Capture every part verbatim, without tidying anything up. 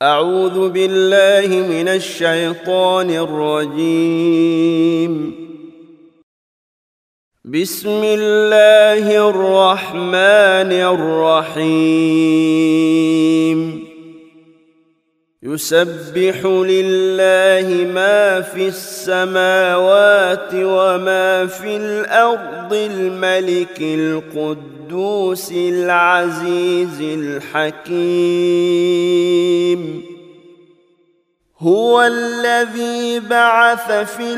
أعوذ بالله من الشيطان الرجيم. بسم الله الرحمن الرحيم. يسبح لله ما في السماوات وما في الأرض الملك القدوس العزيز الحكيم. هو الذي بعث في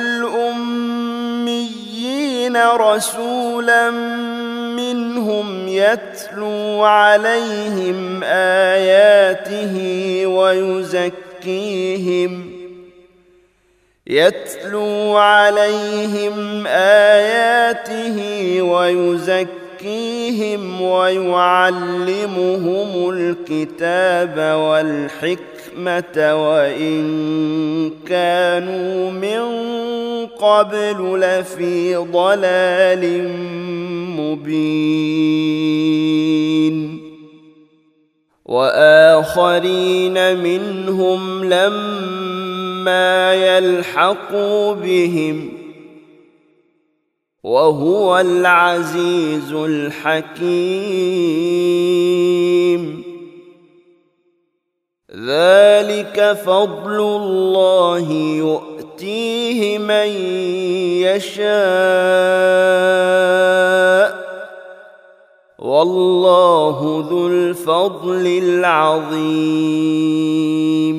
الأميين رسولا منهم يتلو عليهم آياته ويزكيهم يتلو عليهم آياته ويزكيهم ويعلمهم الكتاب والحكمة وإن كانوا من قبل لفي ضلال مبين. وآخرين منهم لما يلحقوا بهم وهو العزيز الحكيم. ذلك فضل الله يؤتيه من يشاء والله ذو الفضل العظيم.